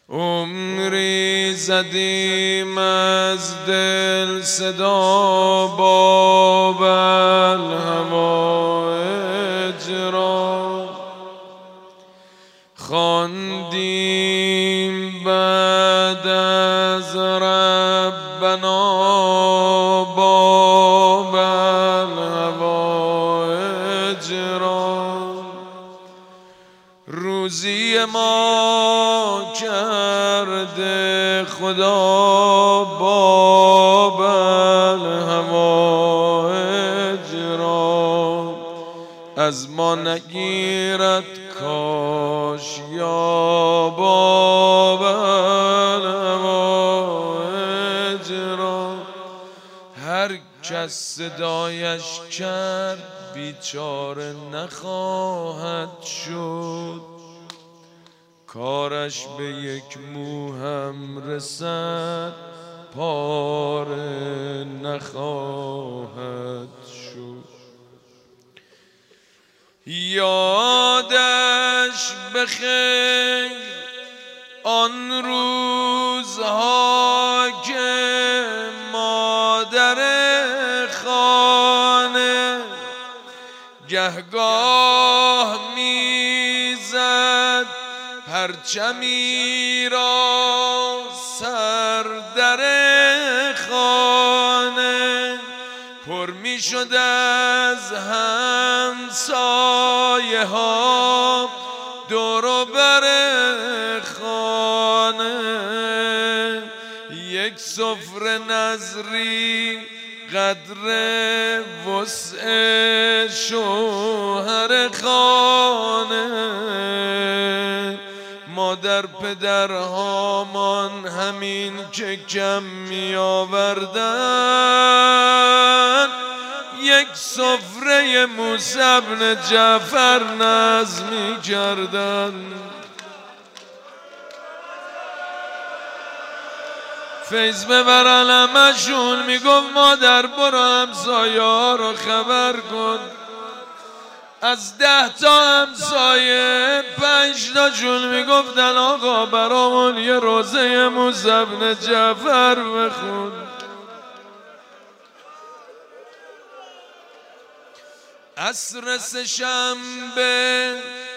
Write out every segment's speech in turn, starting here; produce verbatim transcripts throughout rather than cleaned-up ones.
عمری زدیم از دل صدا باب الهوایج را، خواندیم بعد از ربنا باب الهوایج را. روزی ما کرده خدا باب الهوایج را، از ما نگیرد کاش یا باب الهوایج را. هر کس صدایش کرد بیچاره نخواهد شد، کارش به یک مو هم رسد پاره نخواهد شد. یادش بخیر آن روزها که مادر خانه گهگاه میزد پرچمی را سر در خانه، پر می شد از همسایه ها دور و بر خانه. یک سفره نظری قدر وسع شوهر خانه، مادر پدرهامان همین که کم می آوردن یک سفره موسی بن جعفر نظم می کردن. فیض ببرن همشون، میگفت مادر برو همسایه ها رو خبر کن، از ده تا همسایه پنج تاشون میگفتن آقا برامون یه روزه موسی بن جعفر بخون. عصر سه‌شنبه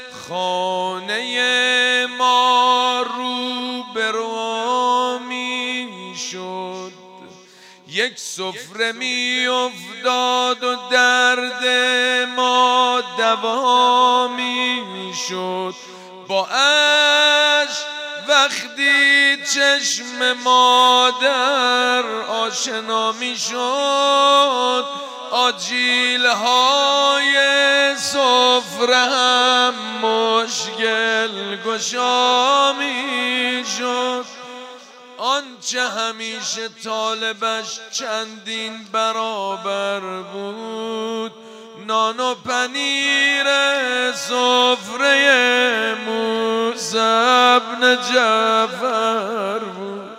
خانه ما رو به رو می شد، یک سفره می افتاد و درد ما دوا می شد. با اشک وقتی چشم مادر آشنا می شد، آجیل های سفره هم مشکل گشا می شد. آنچه همیشه طالبش چندین برابر بود، نان و پنیر سفره موسی بن جعفر بود.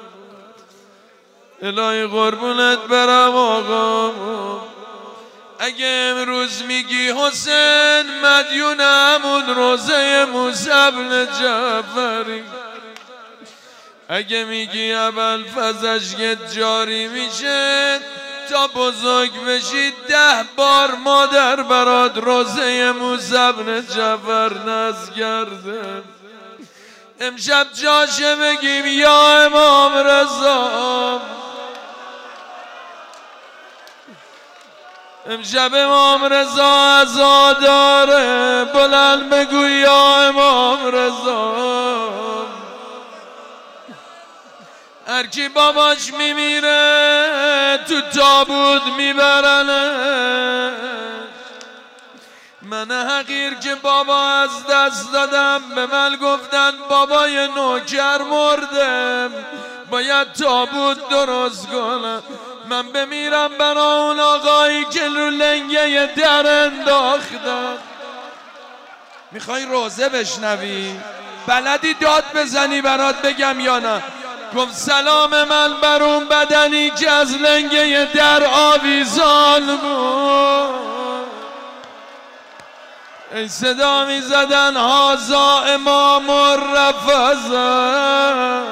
الهی قربونت برم آقا، اگه امروز میگی حسین مدیون همون روزه موسی بن جعفری، اگه میگی ابوالفضل جاری میشه تا بزرگ بشی ده بار مادر برات روزه موسی بن جعفر نذر کرده. امشب جاشه بگیم یا امام رضا، امشب امام رضا عزا داره، بلند بگو یا امام رضا. هر کی باباش میمیره تو تابوت میبرنه، من حقیر که بابا از دست دادم به من گفتن بابای نوکر مرده باید تابوت درست کنم، من بمیرم برا اون آقایی که رو لنگه در انداختم. میخوای روزه بشنوی؟ بلدی داد بزنی برات بگم یا نه؟ گفت سلام من بر اون بدنی که از لنگه در آویزان بود. ای صدا می زدن هازا امام الرفضه،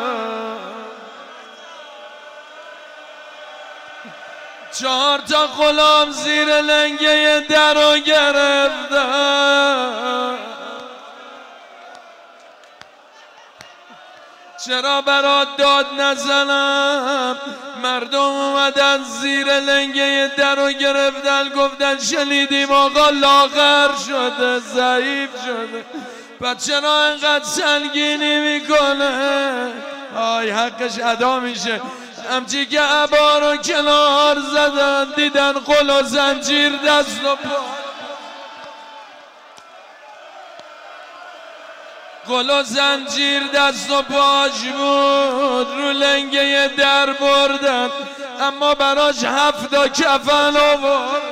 چهار تا غلام زیر لنگه در رو گرفتن. چرا برات داد نزنم؟ مردم اومدن زیر لنگه در رو گرفتن، گفتن شنیدیم آقا لاغر شده، ضعیف شده، پس چرا انقدر سنگینی میکنه؟ آی حقش ادا میشه. همچی که عبا رو کنار زدن، دیدن قل و زنجیر دست و پا، قل و زنجیر دست و پاش بود، رو لنگه در بردن، اما براش هفتا کفن آورد.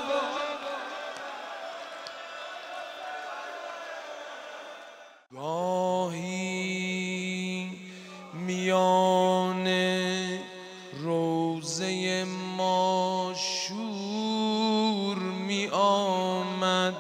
گاهی میان روزه ما شور می آمد،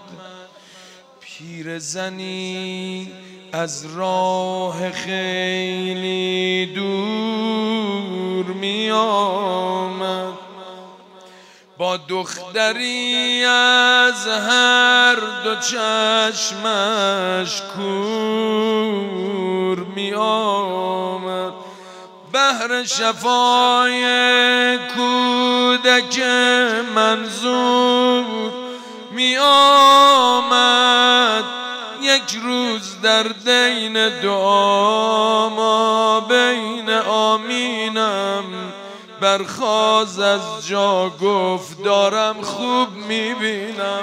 پیرزنی از راه خیلی دور می آمد، با دختری از هر دو چشمش کور می آمد، بهر شفای کودک منظور می آمد. یک روز در دین دعا ما بین آمینم برخاز از جا، گفت دارم خوب میبینم.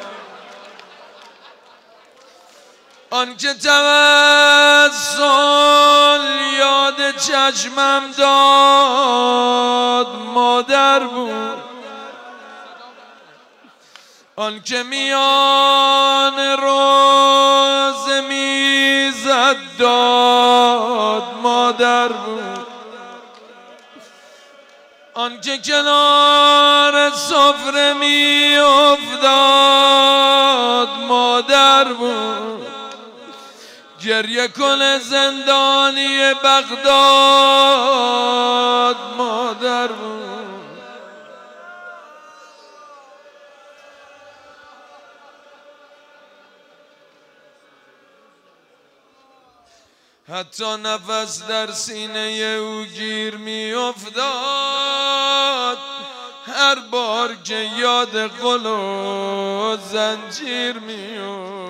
آنکه توسل یاد چشمم داد مادر بود، آنکه میان روز میزد داد مادر بود، آنکه کنار سفره می افتاد مادر بود، گریه کن زندانی بغداد مادر بود. حتی نفس در سینه او گیر می افتاد هر بار که یاد قل و زنجیر می افتاد.